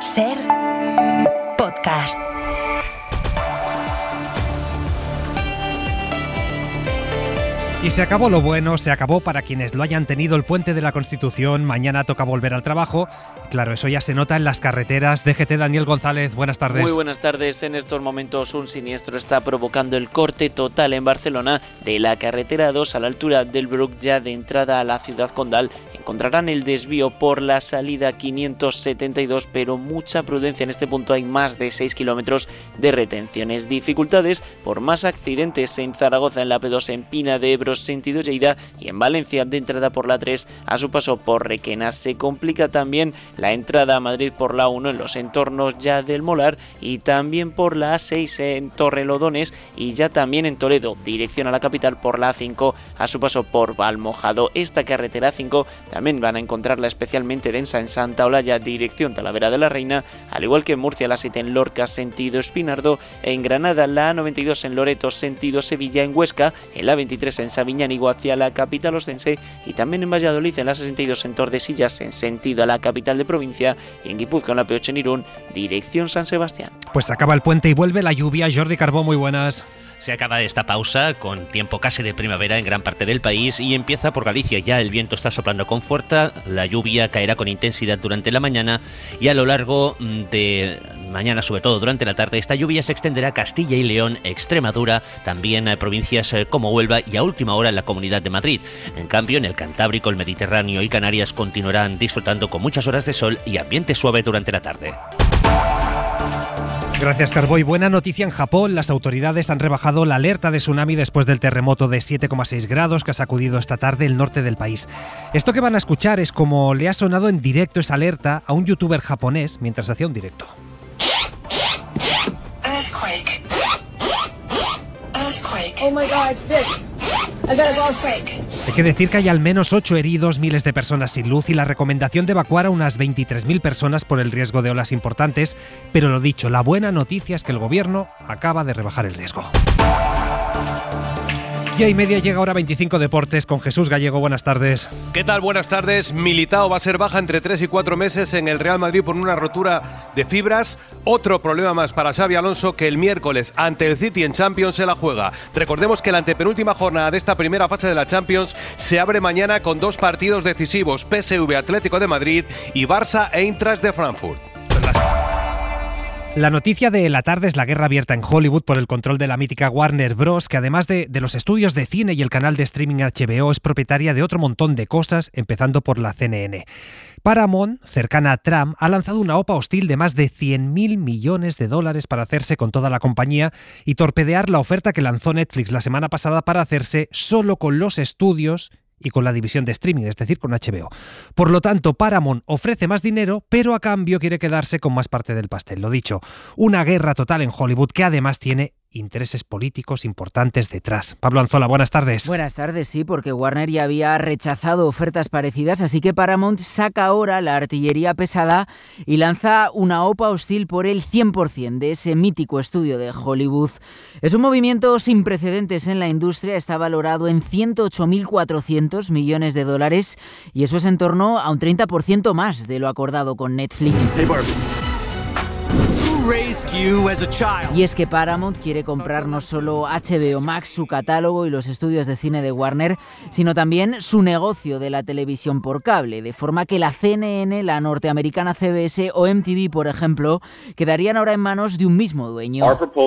SER Podcast. Y se acabó lo bueno, se acabó para quienes lo hayan tenido el puente de la Constitución. Mañana toca volver al trabajo. Claro, eso ya se nota en las carreteras. DGT Daniel González, buenas tardes. Muy buenas tardes. En estos momentos un siniestro está provocando el corte total en Barcelona de la carretera 2 a la altura del Bruc, ya de entrada a la ciudad condal. Encontrarán el desvío por la salida 572, pero mucha prudencia en este punto. Hay más de 6 kilómetros de retenciones. Dificultades por más accidentes en Zaragoza, en la P2 en Pina de Ebro sentido Lleida, y en Valencia de entrada por la 3 a su paso por Requena. Se complica también la entrada a Madrid por la 1 en los entornos ya del Molar, y también por la A6 en Torrelodones, y ya también en Toledo dirección a la capital por la A5 a su paso por Valmojado. Esta carretera 5 también van a encontrarla especialmente densa en Santa Olalla dirección Talavera de la Reina, al igual que en Murcia la 7 en Lorca sentido Espinardo, en Granada la A92 en Loreto sentido Sevilla, en Huesca en la 23 en Sabiñánigo hacia la capital ostense, y también en Valladolid en la 62 en Tordesillas en sentido a la capital de provincia, y en Guipúzcoa en la P8 en Irún dirección San Sebastián. Pues acaba el puente y vuelve la lluvia. Jordi Carbó, muy buenas. Se acaba esta pausa con tiempo casi de primavera en gran parte del país y empieza por Galicia. Ya el viento está soplando con fuerza, la lluvia caerá con intensidad durante la mañana y a lo largo de mañana, sobre todo durante la tarde, esta lluvia se extenderá a Castilla y León, Extremadura, también a provincias como Huelva y a última hora en la Comunidad de Madrid. En cambio, en el Cantábrico, el Mediterráneo y Canarias continuarán disfrutando con muchas horas de sol y ambiente suave durante la tarde. Gracias, Carboy. Buena noticia en Japón. Las autoridades han rebajado la alerta de tsunami después del terremoto de 7,6 grados que ha sacudido esta tarde el norte del país. Esto que van a escuchar es como le ha sonado en directo esa alerta a un youtuber japonés mientras hacía un directo. Earthquake. Oh my God, it's this. I got an earthquake. Hay que decir que hay al menos 8 heridos, miles de personas sin luz y la recomendación de evacuar a unas 23.000 personas por el riesgo de olas importantes. Pero lo dicho, la buena noticia es que el gobierno acaba de rebajar el riesgo. 10:30 llega ahora 25 Deportes con Jesús Gallego. Buenas tardes. ¿Qué tal? Buenas tardes. Militao va a ser baja entre 3 y 4 meses en el Real Madrid por una rotura de fibras. Otro problema más para Xabi Alonso, que el miércoles ante el City en Champions se la juega. Recordemos que la antepenúltima jornada de esta primera fase de la Champions se abre mañana con 2 partidos decisivos: PSV Atlético de Madrid y Barça Eintracht de Frankfurt. La noticia de la tarde es la guerra abierta en Hollywood por el control de la mítica Warner Bros., que además de los estudios de cine y el canal de streaming HBO, es propietaria de otro montón de cosas, empezando por la CNN. Paramount, cercana a Trump, ha lanzado una OPA hostil de más de 100.000 millones de dólares para hacerse con toda la compañía y torpedear la oferta que lanzó Netflix la semana pasada para hacerse solo con los estudios y con la división de streaming, es decir, con HBO. Por lo tanto, Paramount ofrece más dinero, pero a cambio quiere quedarse con más parte del pastel. Lo dicho, una guerra total en Hollywood que además tiene intereses políticos importantes detrás. Pablo Anzola, buenas tardes. Buenas tardes, sí, porque Warner ya había rechazado ofertas parecidas, así que Paramount saca ahora la artillería pesada y lanza una OPA hostil por el 100% de ese mítico estudio de Hollywood. Es un movimiento sin precedentes en la industria, está valorado en 108.400 millones de dólares y eso es en torno a un 30% más de lo acordado con Netflix. Y es que Paramount quiere comprar no solo HBO Max, su catálogo y los estudios de cine de Warner, sino también su negocio de la televisión por cable, de forma que la CNN, la norteamericana CBS o MTV, por ejemplo, quedarían ahora en manos de un mismo dueño.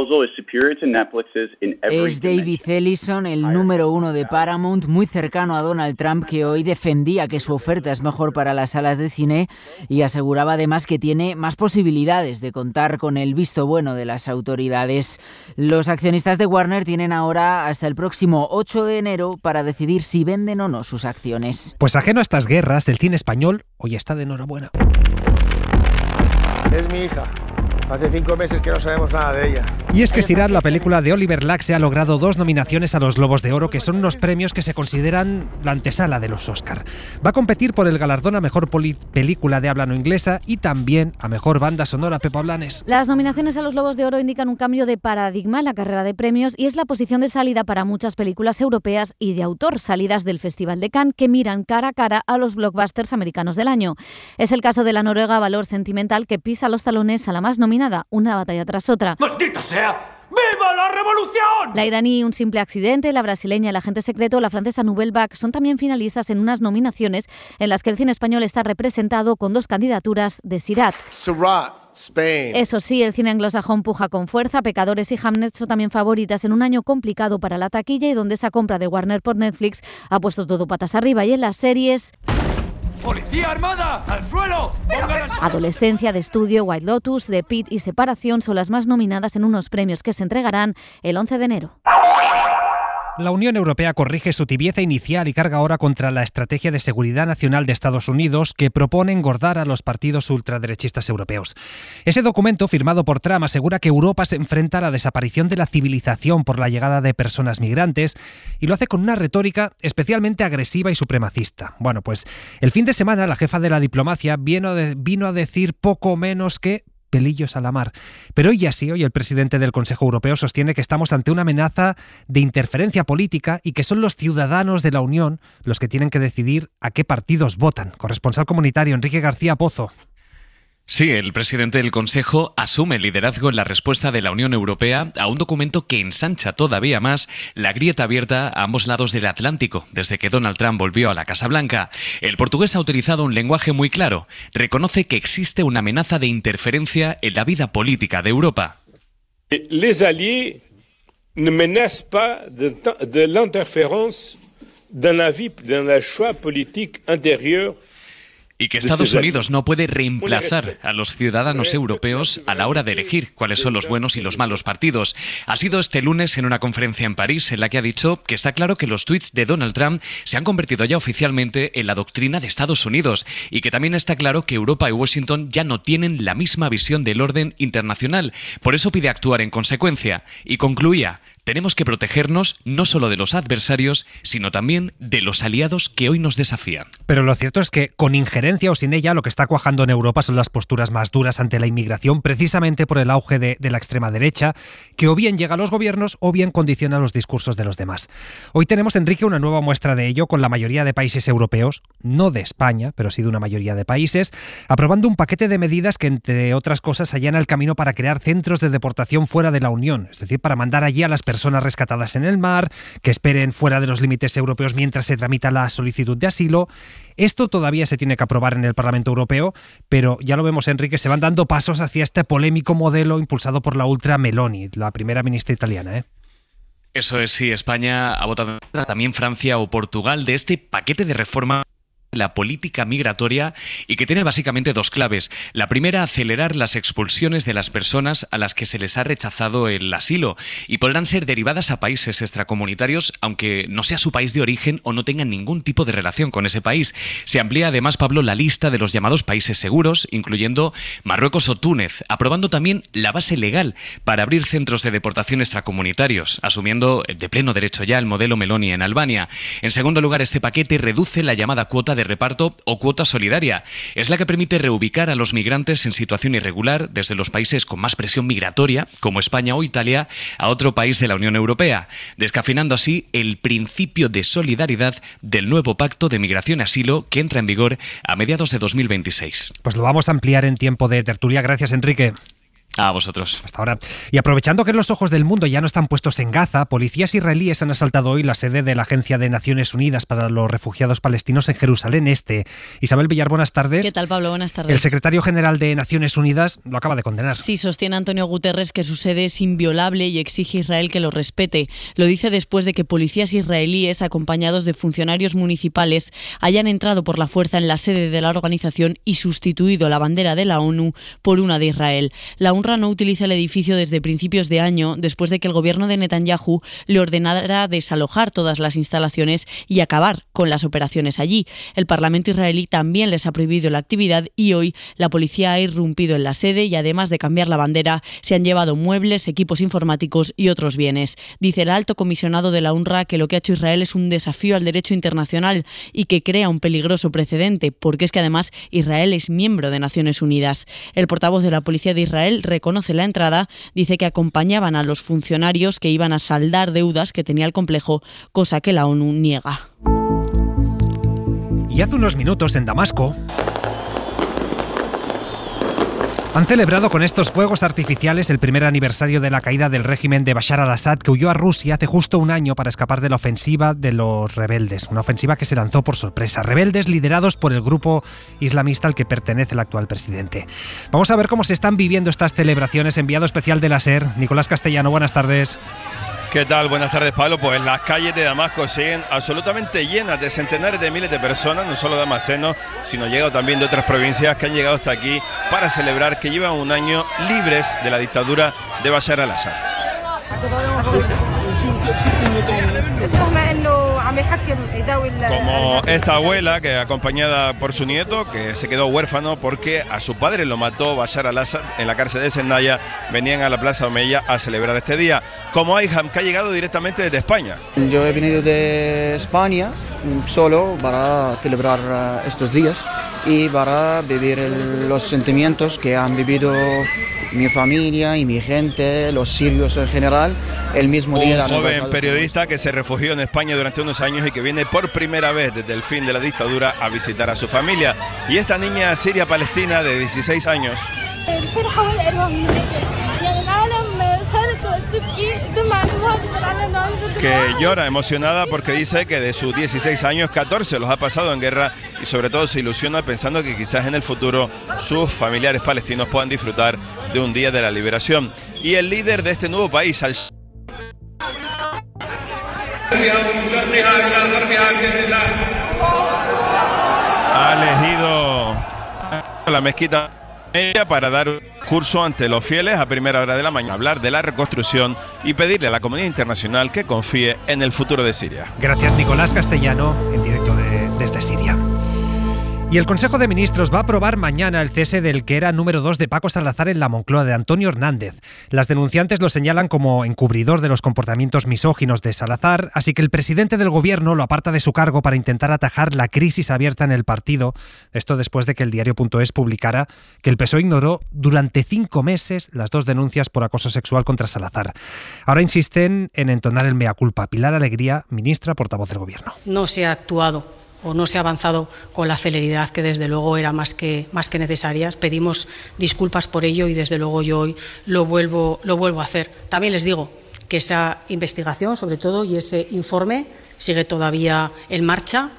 Es David Ellison, el número 1 de Paramount, muy cercano a Donald Trump, que hoy defendía que su oferta es mejor para las salas de cine y aseguraba además que tiene más posibilidades de contar con el visto bueno de las autoridades. Los accionistas de Warner tienen ahora hasta el próximo 8 de enero para decidir si venden o no sus acciones. Pues ajeno a estas guerras, el cine español hoy está de enhorabuena. Es mi hija. Hace 5 meses que no sabemos nada de ella. Y es que Sirat, la película de Oliver Laxe, ha logrado 2 nominaciones a los Globos de Oro, que son unos premios que se consideran la antesala de los Oscar. Va a competir por el galardón a Mejor Película de Habla No Inglesa y también a Mejor Banda Sonora. Pepa Blanes. Las nominaciones a los Globos de Oro indican un cambio de paradigma en la carrera de premios y es la posición de salida para muchas películas europeas y de autor salidas del Festival de Cannes que miran cara a cara a los blockbusters americanos del año. Es el caso de la noruega Valor Sentimental, que pisa los talones a la más nominada, una batalla tras otra. ¡Maldita sea! ¡Viva la revolución! La iraní Un simple accidente, la brasileña El agente secreto, la francesa Nouvelle Vague son también finalistas en unas nominaciones en las que el cine español está representado con 2 candidaturas de Sirat. Spain. Eso sí, el cine anglosajón puja con fuerza. Pecadores y Hamnet son también favoritas en un año complicado para la taquilla y donde esa compra de Warner por Netflix ha puesto todo patas arriba. Y en las series... ¡Policía armada! ¡Al suelo! Adolescencia, de estudio, White Lotus, The Pit y Separación son las más nominadas en unos premios que se entregarán el 11 de enero. La Unión Europea corrige su tibieza inicial y carga ahora contra la Estrategia de Seguridad Nacional de Estados Unidos, que propone engordar a los partidos ultraderechistas europeos. Ese documento, firmado por Trump, asegura que Europa se enfrenta a la desaparición de la civilización por la llegada de personas migrantes y lo hace con una retórica especialmente agresiva y supremacista. Bueno, pues el fin de semana la jefa de la diplomacia vino a decir poco menos que pelillos a la mar. Pero hoy el presidente del Consejo Europeo sostiene que estamos ante una amenaza de interferencia política y que son los ciudadanos de la Unión los que tienen que decidir a qué partidos votan. Corresponsal comunitario Enrique García Pozo. Sí, el presidente del Consejo asume el liderazgo en la respuesta de la Unión Europea a un documento que ensancha todavía más la grieta abierta a ambos lados del Atlántico desde que Donald Trump volvió a la Casa Blanca. El portugués ha utilizado un lenguaje muy claro. Reconoce que existe una amenaza de interferencia en la vida política de Europa. Les alliés ne menacent pas de l'interférence dans la vie, dans le choix politique intérieur. Y que Estados Unidos no puede reemplazar a los ciudadanos europeos a la hora de elegir cuáles son los buenos y los malos partidos. Ha sido este lunes en una conferencia en París en la que ha dicho que está claro que los tuits de Donald Trump se han convertido ya oficialmente en la doctrina de Estados Unidos y que también está claro que Europa y Washington ya no tienen la misma visión del orden internacional. Por eso pide actuar en consecuencia y concluía: tenemos que protegernos no solo de los adversarios, sino también de los aliados que hoy nos desafían. Pero lo cierto es que, con injerencia o sin ella, lo que está cuajando en Europa son las posturas más duras ante la inmigración, precisamente por el auge de la extrema derecha, que o bien llega a los gobiernos o bien condiciona los discursos de los demás. Hoy tenemos, Enrique, una nueva muestra de ello con la mayoría de países europeos, no de España, pero sí de una mayoría de países, aprobando un paquete de medidas que, entre otras cosas, allana el camino para crear centros de deportación fuera de la Unión, es decir, para mandar allí a las personas rescatadas en el mar, que esperen fuera de los límites europeos mientras se tramita la solicitud de asilo. Esto todavía se tiene que aprobar en el Parlamento Europeo, pero ya lo vemos, Enrique, se van dando pasos hacia este polémico modelo impulsado por la ultra Meloni, la primera ministra italiana, Eso es, sí, España ha votado también Francia o Portugal de este paquete de reforma la política migratoria y que tiene básicamente 2 claves. La primera, acelerar las expulsiones de las personas a las que se les ha rechazado el asilo y podrán ser derivadas a países extracomunitarios aunque no sea su país de origen o no tengan ningún tipo de relación con ese país. Se amplía además, Pablo, la lista de los llamados países seguros, incluyendo Marruecos o Túnez, aprobando también la base legal para abrir centros de deportación extracomunitarios, asumiendo de pleno derecho ya el modelo Meloni en Albania. En segundo lugar, este paquete reduce la llamada cuota de reparto o cuota solidaria. Es la que permite reubicar a los migrantes en situación irregular desde los países con más presión migratoria, como España o Italia, a otro país de la Unión Europea, descafeinando así el principio de solidaridad del nuevo Pacto de Migración y Asilo que entra en vigor a mediados de 2026. Pues lo vamos a ampliar en tiempo de tertulia. Gracias, Enrique. A vosotros. Hasta ahora. Y aprovechando que los ojos del mundo ya no están puestos en Gaza, policías israelíes han asaltado hoy la sede de la Agencia de Naciones Unidas para los Refugiados Palestinos en Jerusalén Este. Isabel Villar, buenas tardes. ¿Qué tal, Pablo? Buenas tardes. El secretario general de Naciones Unidas lo acaba de condenar. Sí, sostiene Antonio Guterres que su sede es inviolable y exige a Israel que lo respete. Lo dice después de que policías israelíes, acompañados de funcionarios municipales, hayan entrado por la fuerza en la sede de la organización y sustituido la bandera de la ONU por una de Israel. La UNRWA UNRWA no utiliza el edificio desde principios de año, después de que el gobierno de Netanyahu le ordenara desalojar todas las instalaciones y acabar con las operaciones allí. El Parlamento israelí también les ha prohibido la actividad y hoy la policía ha irrumpido en la sede y, además de cambiar la bandera, se han llevado muebles, equipos informáticos y otros bienes. Dice el alto comisionado de la UNRWA que lo que ha hecho Israel es un desafío al derecho internacional y que crea un peligroso precedente, porque es que además Israel es miembro de Naciones Unidas. El portavoz de la Policía de Israel reconoce la entrada, dice que acompañaban a los funcionarios que iban a saldar deudas que tenía el complejo, cosa que la ONU niega. Y hace unos minutos en Damasco han celebrado con estos fuegos artificiales el primer aniversario de la caída del régimen de Bashar al-Assad, que huyó a Rusia hace justo un año para escapar de la ofensiva de los rebeldes, una ofensiva que se lanzó por sorpresa. Rebeldes liderados por el grupo islamista al que pertenece el actual presidente. Vamos a ver cómo se están viviendo estas celebraciones. Enviado especial de la SER, Nicolás Castellano, buenas tardes. ¿Qué tal? Buenas tardes, Pablo. Pues las calles de Damasco siguen absolutamente llenas de centenares de miles de personas, no solo damasenos, sino llegado también de otras provincias que han llegado hasta aquí para celebrar que llevan un año libres de la dictadura de Bashar al-Assad. Como esta abuela que acompañada por su nieto, que se quedó huérfano porque a su padre lo mató Bashar al-Assad en la cárcel de Zendaya, venían a la Plaza Omeya a celebrar este día. Como Ayham, que ha llegado directamente desde España. Yo he venido de España solo para celebrar estos días y para vivir los sentimientos que han vivido mi familia y mi gente, los sirios en general, el mismo día. Un joven periodista que se refugió en España durante unos años y que viene por primera vez desde el fin de la dictadura a visitar a su familia. Y esta niña siria-palestina de 16 años que llora emocionada porque dice que de sus 16 años, 14 los ha pasado en guerra y sobre todo se ilusiona pensando que quizás en el futuro sus familiares palestinos puedan disfrutar de un día de la liberación. Y el líder de este nuevo país, ha elegido la mezquita para dar un curso ante los fieles a primera hora de la mañana, hablar de la reconstrucción y pedirle a la comunidad internacional que confíe en el futuro de Siria. Gracias, Nicolás Castellano, en directo desde Siria. Y el Consejo de Ministros va a aprobar mañana el cese del que era número 2 de Paco Salazar en la Moncloa, de Antonio Hernández. Las denunciantes lo señalan como encubridor de los comportamientos misóginos de Salazar, así que el presidente del gobierno lo aparta de su cargo para intentar atajar la crisis abierta en el partido. Esto después de que el diario.es publicara que el PSOE ignoró durante 5 meses las 2 denuncias por acoso sexual contra Salazar. Ahora insisten en entonar el mea culpa. Pilar Alegría, ministra portavoz del gobierno. No se ha actuado o no se ha avanzado con la celeridad que desde luego era más que necesarias. Pedimos disculpas por ello y desde luego yo hoy lo vuelvo a hacer. También les digo que esa investigación, sobre todo, y ese informe sigue todavía en marcha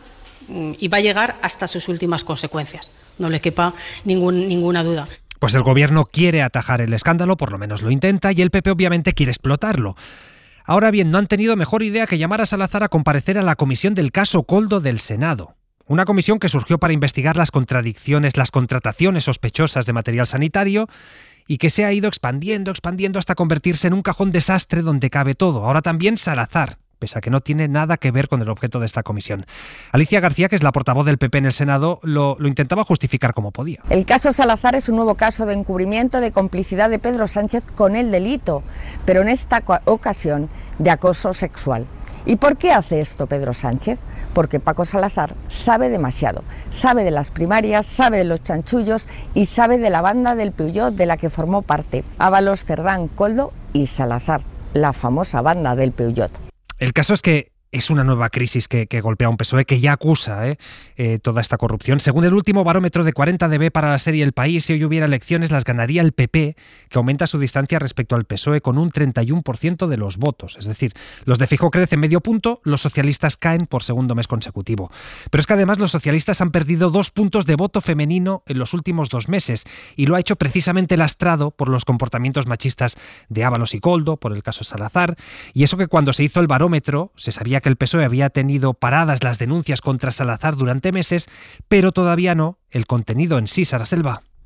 y va a llegar hasta sus últimas consecuencias. No le quepa ninguna duda. Pues el gobierno quiere atajar el escándalo, por lo menos lo intenta, y el PP obviamente quiere explotarlo. Ahora bien, no han tenido mejor idea que llamar a Salazar a comparecer a la comisión del caso Koldo del Senado. Una comisión que surgió para investigar las contradicciones, las contrataciones sospechosas de material sanitario y que se ha ido expandiendo hasta convertirse en un cajón desastre donde cabe todo. Ahora también Salazar, pese a que no tiene nada que ver con el objeto de esta comisión. Alicia García, que es la portavoz del PP en el Senado, lo intentaba justificar como podía. El caso Salazar es un nuevo caso de encubrimiento de complicidad de Pedro Sánchez con el delito, pero en esta ocasión de acoso sexual. ¿Y por qué hace esto Pedro Sánchez? Porque Paco Salazar sabe demasiado. Sabe de las primarias, sabe de los chanchullos y sabe de la banda del Peugeot de la que formó parte Ábalos, Cerdán, Koldo y Salazar, la famosa banda del Peugeot. El caso es que es una nueva crisis que golpea a un PSOE que ya acusa toda esta corrupción. Según el último barómetro de 40DB para la serie El País, si hoy hubiera elecciones las ganaría el PP, que aumenta su distancia respecto al PSOE con un 31% de los votos. Es decir, los de Feijóo crecen medio punto, los socialistas caen por segundo mes consecutivo. Pero es que además los socialistas han perdido 2 puntos de voto femenino en los últimos 2 meses y lo ha hecho precisamente lastrado por los comportamientos machistas de Ábalos y Koldo, por el caso Salazar, y eso que cuando se hizo el barómetro se sabía que el PSOE había tenido paradas las denuncias contra Salazar durante meses, pero todavía no el contenido en sí, Sara Selva.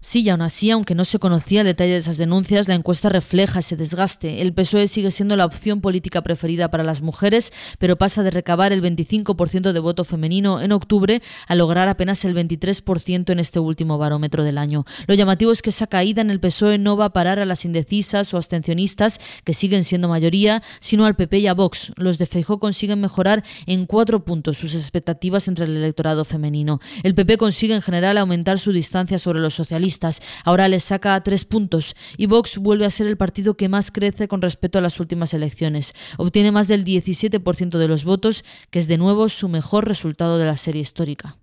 Sí, y aún así, aunque no se conocía el detalle de esas denuncias, la encuesta refleja ese desgaste. El PSOE sigue siendo la opción política preferida para las mujeres, pero pasa de recabar el 25% de voto femenino en octubre a lograr apenas el 23% en este último barómetro del año. Lo llamativo es que esa caída en el PSOE no va a parar a las indecisas o abstencionistas, que siguen siendo mayoría, sino al PP y a Vox. Los de Feijóo consiguen mejorar en 4 puntos sus expectativas entre el electorado femenino. El PP consigue en general aumentar su distancia sobre los socialistas. Ahora les saca 3 puntos y Vox vuelve a ser el partido que más crece con respecto a las últimas elecciones. Obtiene más del 17% de los votos, que es de nuevo su mejor resultado de la serie histórica.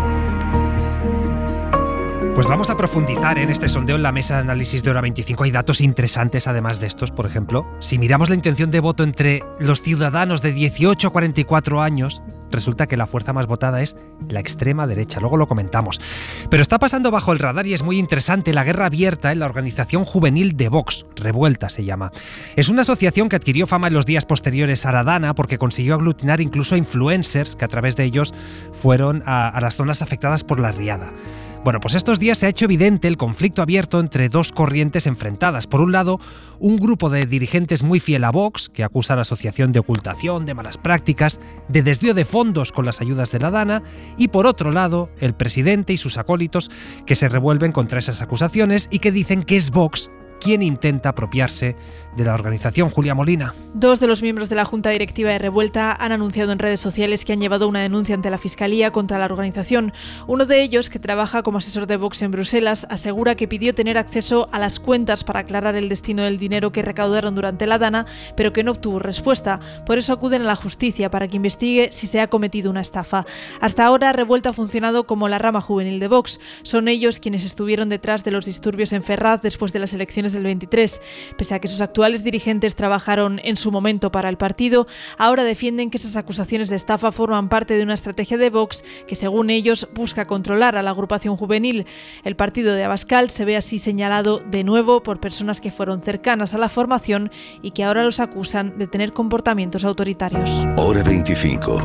Pues vamos a profundizar en este sondeo en la mesa de análisis de Hora 25. Hay datos interesantes además de estos, por ejemplo. Si miramos la intención de voto entre los ciudadanos de 18 a 44 años, resulta que la fuerza más votada es la extrema derecha. Luego lo comentamos. Pero está pasando bajo el radar y es muy interesante la guerra abierta en la organización juvenil de Vox. Revuelta se llama. Es una asociación que adquirió fama en los días posteriores a la Dana porque consiguió aglutinar incluso a influencers que a través de ellos fueron a las zonas afectadas por la riada. Bueno, pues estos días se ha hecho evidente el conflicto abierto entre dos corrientes enfrentadas. Por un lado, un grupo de dirigentes muy fiel a Vox, que acusa a la asociación de ocultación, de malas prácticas, de desvío de fondos con las ayudas de la Dana, y por otro lado, el presidente y sus acólitos, que se revuelven contra esas acusaciones y que dicen que es Vox quien intenta apropiarse de la organización. Julia Molina. 2 de los miembros de la Junta Directiva de Revuelta han anunciado en redes sociales que han llevado una denuncia ante la Fiscalía contra la organización. Uno de ellos, que trabaja como asesor de Vox en Bruselas, asegura que pidió tener acceso a las cuentas para aclarar el destino del dinero que recaudaron durante la Dana, pero que no obtuvo respuesta. Por eso acuden a la justicia para que investigue si se ha cometido una estafa. Hasta ahora, Revuelta ha funcionado como la rama juvenil de Vox. Son ellos quienes estuvieron detrás de los disturbios en Ferraz después de las elecciones del 23. Pese a que sus actuales dirigentes trabajaron en su momento para el partido, ahora defienden que esas acusaciones de estafa forman parte de una estrategia de Vox que, según ellos, busca controlar a la agrupación juvenil. El partido de Abascal se ve así señalado de nuevo por personas que fueron cercanas a la formación y que ahora los acusan de tener comportamientos autoritarios. Hora 25.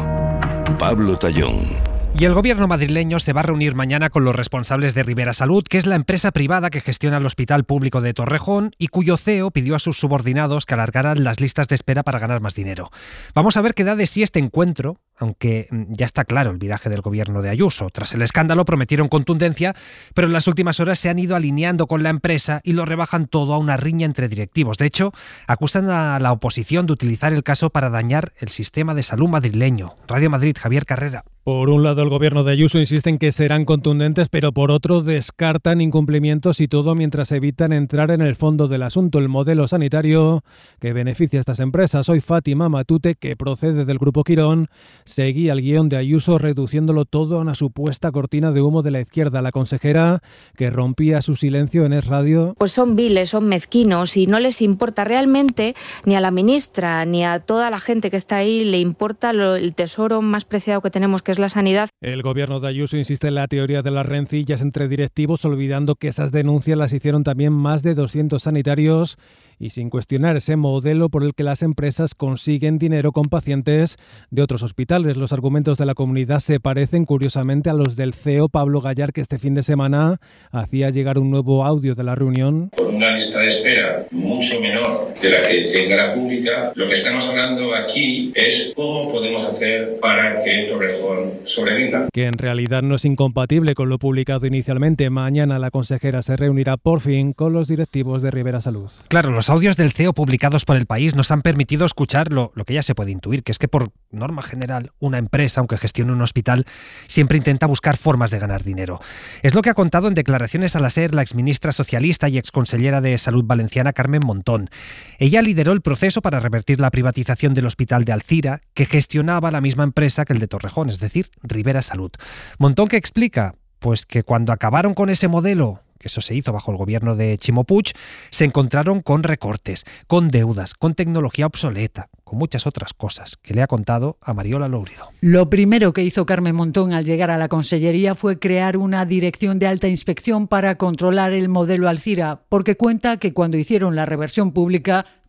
Pablo Tallón. Y el gobierno madrileño se va a reunir mañana con los responsables de Ribera Salud, que es la empresa privada que gestiona el Hospital Público de Torrejón y cuyo CEO pidió a sus subordinados que alargaran las listas de espera para ganar más dinero. Vamos a ver qué da de sí este encuentro, aunque ya está claro el viraje del gobierno de Ayuso. Tras el escándalo prometieron contundencia, pero en las últimas horas se han ido alineando con la empresa y lo rebajan todo a una riña entre directivos. De hecho, acusan a la oposición de utilizar el caso para dañar el sistema de salud madrileño. Radio Madrid, Javier Carrera. Por un lado, el gobierno de Ayuso insiste en que serán contundentes, pero por otro descartan incumplimientos y todo mientras evitan entrar en el fondo del asunto, el modelo sanitario que beneficia a estas empresas. Hoy Fátima Matute, que procede del Grupo Quirón, seguía el guión de Ayuso reduciéndolo todo a una supuesta cortina de humo de la izquierda. La consejera, que rompía su silencio en Es Radio. Pues son viles, son mezquinos y no les importa realmente, ni a la ministra ni a toda la gente que está ahí, le importa el tesoro más preciado que tenemos, que es la sanidad. El gobierno de Ayuso insiste en la teoría de las rencillas entre directivos, olvidando que esas denuncias las hicieron también más de 200 sanitarios y sin cuestionar ese modelo por el que las empresas consiguen dinero con pacientes de otros hospitales. Los argumentos de la comunidad se parecen curiosamente a los del CEO Pablo Gallar, que este fin de semana hacía llegar un nuevo audio de la reunión. Con una lista de espera mucho menor de la que tenga la pública, lo que estamos hablando aquí es cómo podemos hacer para que Torrejón sobreviva. Que en realidad no es incompatible con lo publicado inicialmente. Mañana la consejera se reunirá por fin con los directivos de Ribera Salud. Claro, los audios del CEO publicados por El País nos han permitido escuchar lo que ya se puede intuir, que es que por norma general una empresa, aunque gestione un hospital, siempre intenta buscar formas de ganar dinero. Es lo que ha contado en declaraciones a la SER la exministra socialista y exconsellera de Salud valenciana Carmen Montón. Ella lideró el proceso para revertir la privatización del hospital de Alcira, que gestionaba la misma empresa que el de Torrejón, es decir, Ribera Salud. Montón, ¿qué explica? Pues que cuando acabaron con ese modelo, que eso se hizo bajo el gobierno de Chimo Puig, se encontraron con recortes, con deudas, con tecnología obsoleta, con muchas otras cosas que le ha contado a Mariola Lourido. Lo primero que hizo Carmen Montón al llegar a la consellería fue crear una dirección de alta inspección para controlar el modelo Alcira, porque cuenta que cuando hicieron la reversión pública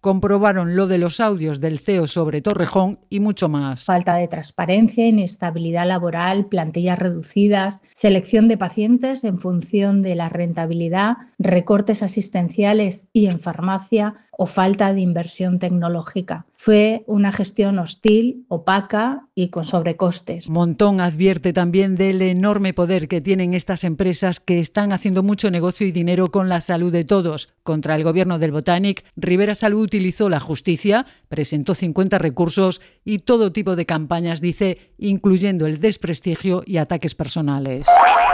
Comprobaron lo de los audios del CEO sobre Torrejón y mucho más. Falta de transparencia, inestabilidad laboral, plantillas reducidas, selección de pacientes en función de la rentabilidad, recortes asistenciales y en farmacia o falta de inversión tecnológica. Fue una gestión hostil, opaca y con sobrecostes. Montón advierte también del enorme poder que tienen estas empresas que están haciendo mucho negocio y dinero con la salud de todos. Contra el gobierno del Botanic, Rivera Salud utilizó la justicia, presentó 50 recursos y todo tipo de campañas, dice, incluyendo el desprestigio y ataques personales.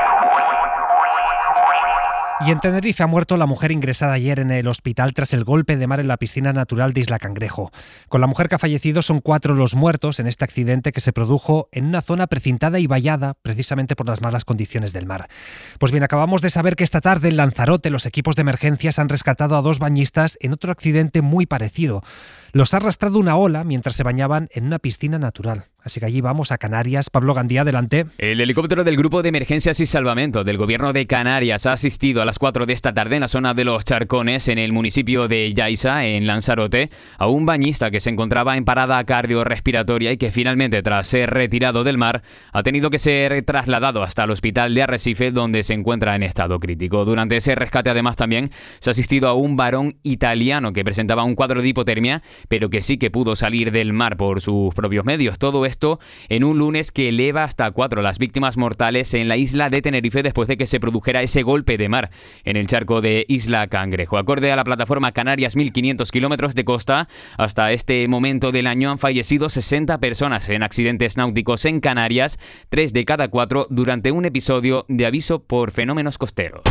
Y en Tenerife ha muerto la mujer ingresada ayer en el hospital tras el golpe de mar en la piscina natural de Isla Cangrejo. Con la mujer que ha fallecido son 4 los muertos en este accidente que se produjo en una zona precintada y vallada precisamente por las malas condiciones del mar. Pues bien, acabamos de saber que esta tarde en Lanzarote los equipos de emergencias han rescatado a 2 bañistas en otro accidente muy parecido. Los ha arrastrado una ola mientras se bañaban en una piscina natural. Así que allí vamos a Canarias. Pablo Gandía, adelante. El helicóptero del Grupo de Emergencias y Salvamento del Gobierno de Canarias ha asistido a las 4 de esta tarde en la zona de Los Charcones, en el municipio de Yaiza, en Lanzarote, a un bañista que se encontraba en parada cardiorrespiratoria y que finalmente, tras ser retirado del mar, ha tenido que ser trasladado hasta el hospital de Arrecife, donde se encuentra en estado crítico. Durante ese rescate, además, también se ha asistido a un varón italiano que presentaba un cuadro de hipotermia, pero que sí que pudo salir del mar por sus propios medios. Todo esto en un lunes que eleva hasta 4 las víctimas mortales en la isla de Tenerife después de que se produjera ese golpe de mar en el charco de Isla Cangrejo. Acorde a la plataforma Canarias 1.500 kilómetros de costa, hasta este momento del año han fallecido 60 personas en accidentes náuticos en Canarias, 3 de cada 4 durante un episodio de aviso por fenómenos costeros.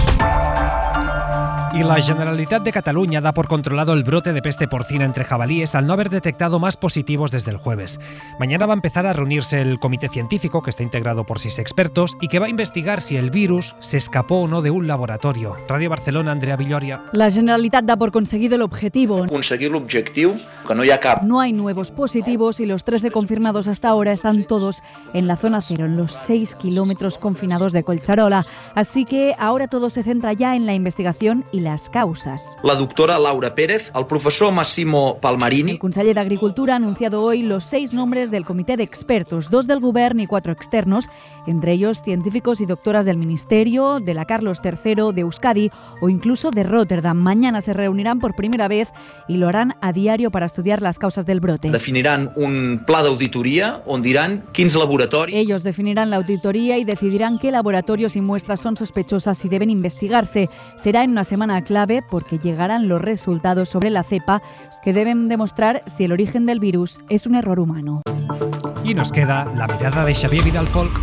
Y la Generalitat de Cataluña da por controlado el brote de peste porcina entre jabalíes al no haber detectado más positivos desde el jueves. Mañana va a empezar a reunirse el comité científico, que está integrado por 6 expertos, y que va a investigar si el virus se escapó o no de un laboratorio. Radio Barcelona, Andrea Villoria. La Generalitat da por conseguido el objetivo. Conseguir l'objectiu, que no hi ha cap. No hay nuevos positivos y los 13 confirmados hasta ahora están todos en la zona cero, en los 6 kilómetros confinados de Collserola. Así que ahora todo se centra ya en la investigación y las causas. La doctora Laura Pérez, el profesor Massimo Palmarini. El conseller d'Agricultura ha anunciado hoy los 6 nombres del comité de expertos, 2 del Govern y 4 externos, entre ellos científicos y doctoras del Ministerio, de la Carlos III, de Euskadi o incluso de Rotterdam. Mañana se reunirán por primera vez y lo harán a diario para estudiar las causas del brote. Definiran un pla d'auditoria on diran quins laboratoris. Ellos definirán la auditoría y decidirán qué laboratorios y muestras son sospechosas y deben investigarse. Será en una semana clave porque llegarán los resultados sobre la cepa que deben demostrar si el origen del virus es un error humano. Y nos queda la mirada de Xavier Vidal Folk.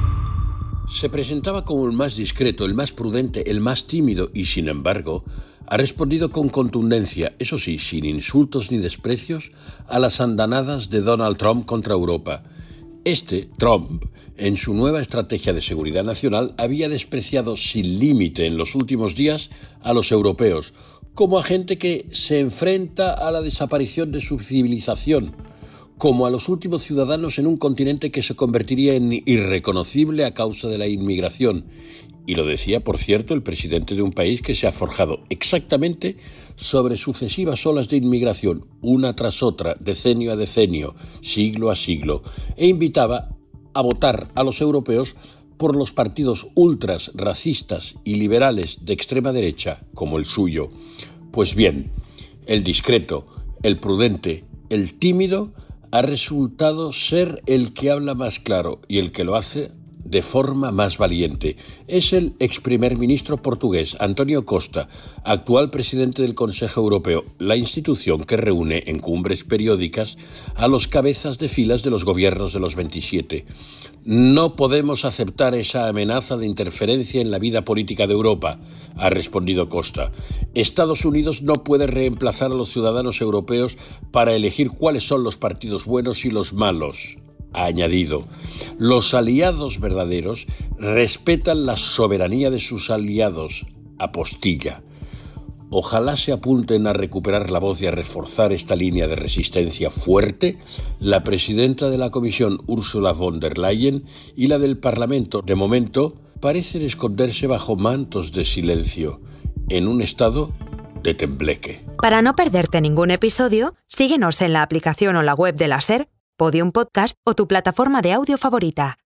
Se presentaba como el más discreto, el más prudente, el más tímido y, sin embargo, ha respondido con contundencia, eso sí, sin insultos ni desprecios, a las andanadas de Donald Trump contra Europa. Trump, en su nueva estrategia de seguridad nacional, había despreciado sin límite en los últimos días a los europeos, como a gente que se enfrenta a la desaparición de su civilización, como a los últimos ciudadanos en un continente que se convertiría en irreconocible a causa de la inmigración. Y lo decía, por cierto, el presidente de un país que se ha forjado exactamente sobre sucesivas olas de inmigración, una tras otra, decenio a decenio, siglo a siglo, e invitaba a votar a los europeos por los partidos ultras, racistas y liberales de extrema derecha, como el suyo. Pues bien, el discreto, el prudente, el tímido ha resultado ser el que habla más claro y el que lo hace de forma más valiente. Es el ex primer ministro portugués António Costa, actual presidente del Consejo Europeo, la institución que reúne en cumbres periódicas a los cabezas de filas de los gobiernos de los 27. No podemos aceptar esa amenaza de interferencia en la vida política de Europa, ha respondido Costa. Estados Unidos no puede reemplazar a los ciudadanos europeos para elegir cuáles son los partidos buenos y los malos. Ha añadido, los aliados verdaderos respetan la soberanía de sus aliados, apostilla. Ojalá se apunten a recuperar la voz y a reforzar esta línea de resistencia fuerte la presidenta de la Comisión, Ursula von der Leyen, y la del Parlamento. De momento, parecen esconderse bajo mantos de silencio, en un estado de tembleque. Para no perderte ningún episodio, síguenos en la aplicación o la web de la SER, Podium Podcast o tu plataforma de audio favorita.